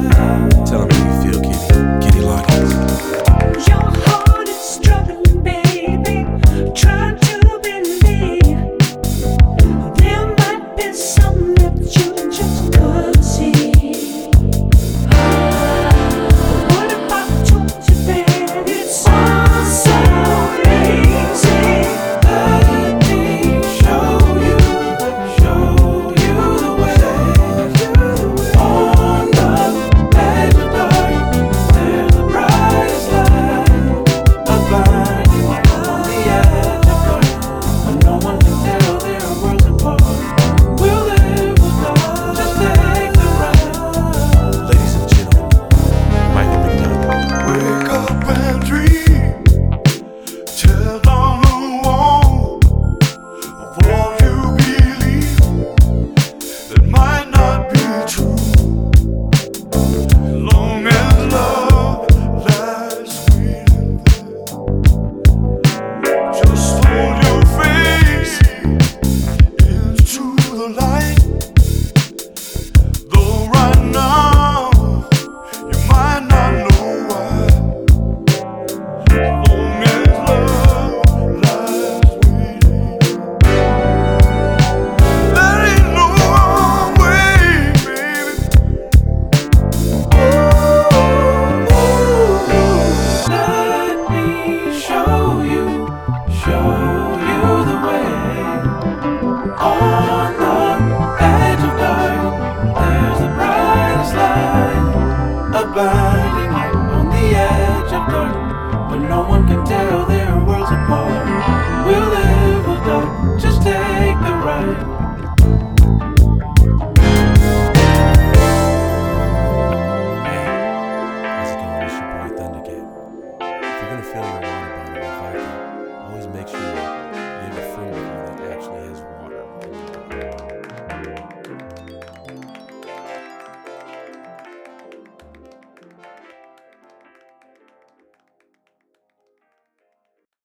Tell him how you feel, Kitty. Kitty Loggins. Your heart is struggling, baby, trying to believe there might be something that you just couldn't see. What if I told you that it's all so easy? Let me show you the way. On the edge of dark, there's the brightest light. A blinding light on the edge of dark, but no one can tell their worlds apart. We'll live with love, just take the ride. Ladies and gentlemen, Michael McDonald. Wake up and dream. Tell on the wall of all you believe that might not be true. Long as love lies waiting there, just hold your face into the light. Though right now you might not know why. Long as love lies waiting, there ain't no wrong way, baby. Let me show you the way. On the edge of dark, there's the brightest light. A blinding light on the edge of dark, but no one can tell their worlds apart. We'll live with dark, just take the ride. How's it going? It's your boy Thundercat. If you're gonna fill your water bottle with vodka, always make sure